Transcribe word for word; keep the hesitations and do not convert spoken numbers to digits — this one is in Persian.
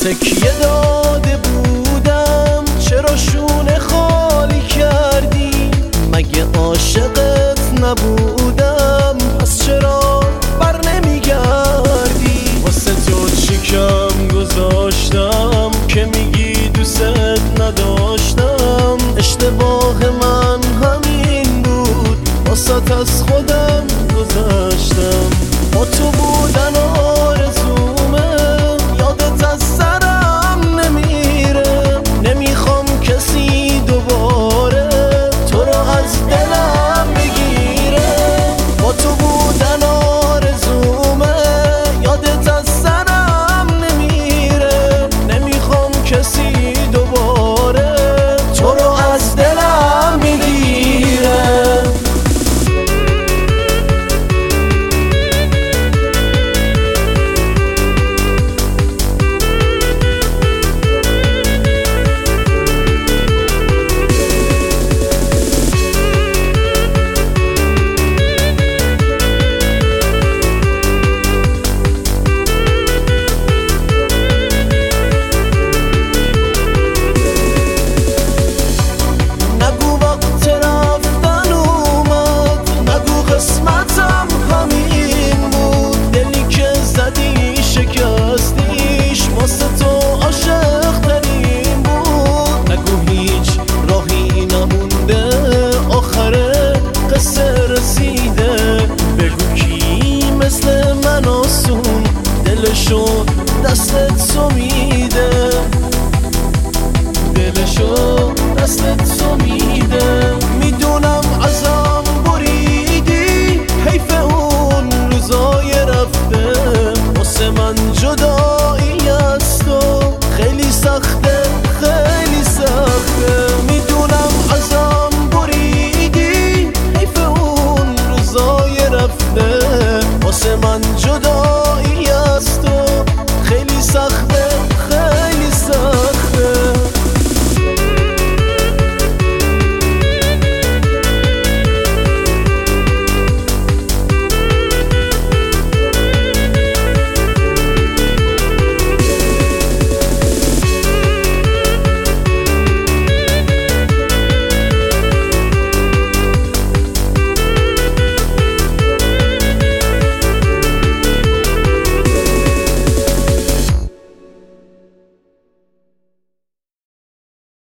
تکیه داده بودم چرا شونه خالی کردی؟ مگه عاشقت نبودم پس چرا بر نمیگردی؟ واسه تو چیکم گذاشتم که میگی دوست نداشتم؟ اشتباه من همین بود، واسه از خودم گذاشتم. با تو بودن آرزومه، یادت از سرم نمیره. نمیخوام کسی دوباره تو رو از دلم بگیره. با تو بودن آرزومه، یادت از سرم نمیره. نمیخوام کسی دوباره تو رو از دلم بگیره. واسه تو عاشق ترین بود. نگو هیچ راهی نمونده، آخر قصه رسیده. بگو کی مثل من آسون دلشو دستت تو می